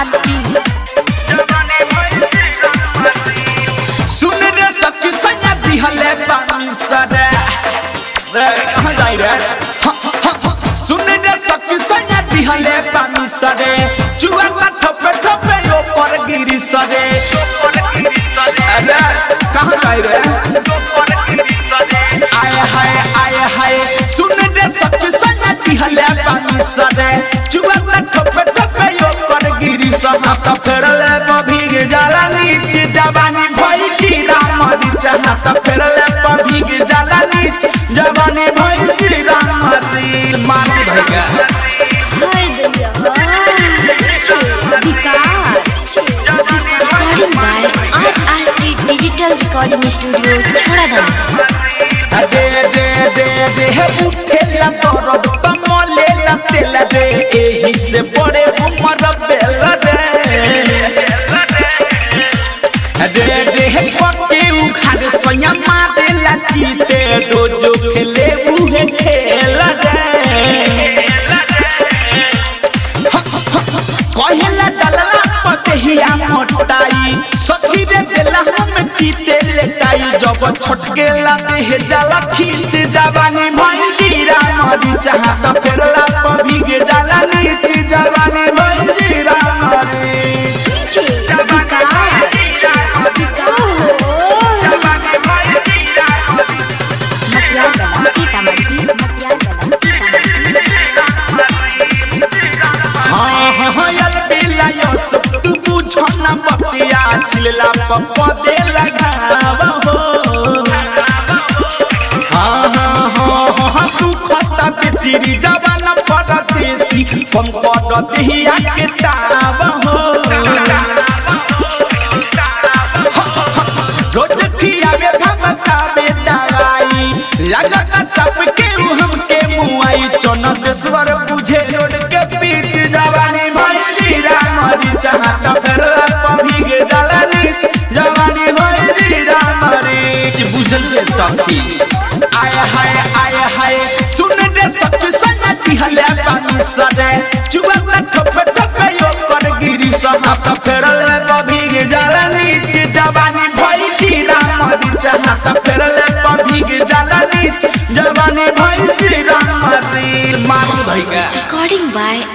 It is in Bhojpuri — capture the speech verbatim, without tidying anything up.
सुन रे सखी सैया दिहले पानी सरे कहाँ जाई रे सुन रे सखी सैया दिहले पानी सरे चुआ का ठोपे ठोपे ऊपर गिरी सरे अरे कहाँ जाई रे आए हाय आए हाय सुन रे सखी सैया दिहले पानी सरे चुआ का ठोपे ठोपे ऊपर गिरी सरे तो फेरले भीग जाला नीचे जवानी भई की रामरी चाहा तो फेरले भीग जाला नीचे जवानी भई की रामरी मार भैया हाय दैया recording by RRT digital recording studio छोड़ादाना दे दे दे दे उठेला दर्द तमलेला तेल दे एही से बड़े हमर बेल दे दे दे पके उखाड़ सोया मारेला चीते रोजो खेले उहे खेल दे कहेला डलला पतहिया मोटाई सखी रे देला हम चीते लेटाई जब छटकेला देह जाला खींच जवानी भई गिरा मरी चाहा तो फेरला भीग जाला नीचे जवानी भई गिरा मरी तू पूछो ना बतिया छिलला पप्पा दे लगावा हो हाँ हाँ हाँ हाँ तू खता बेसिरी जवान परदेसी कम कर दिया के तावा हो रोज खियावे भमकावे दवाई लगता चप के हमके मुआई चनदेश्वर बुझे रोड के बीच जवानी भई मरी चाहा तो फेरला भीग जाला नीचे जवानी भई मरी बुझल से सखी आय हाय आय हाय सुन रे सखी सैया दिहले पानी सरे चुआ का ठोपे ठोपे ऊपर गिरी सहा तो फेरला भीग जाला नीचे जवानी भई मरी चाहा तो फेरला भीग जाला नीचे जवानी भई मरी मार भैया रिकॉर्डिंग बाय